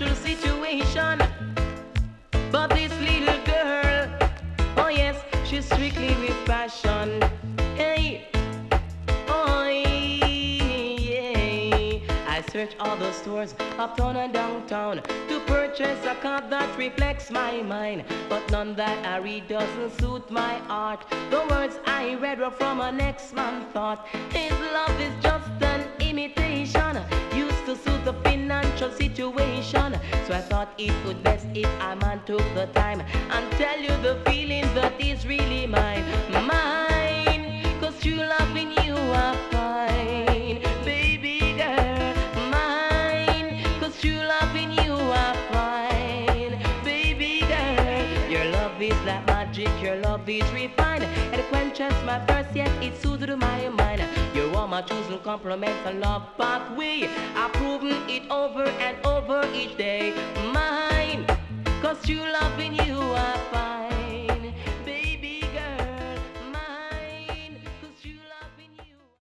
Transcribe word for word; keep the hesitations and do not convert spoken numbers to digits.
financial situation. But this little girl, oh yes, she's strictly with passion. Hey, oh yeah. I search all the stores, uptown and downtown, to purchase a cup that reflects my mind. But none that I read doesn't suit my heart. The words I read were from an ex-man thought. His love is just an imitation, used to suit the financial situation. So I thought it would best if a man took the time and tell you the feeling that is really mine. Mine, cause true love in you I find. Baby girl, mine, cause true love in you I find. Baby girl, your love is like magic, your love is refined. And it quenches my thirst, yet it soothes my mind. You're all my chosen compliments and love pathway. I've proven it over and over each day. Mine, cause true love in you I find.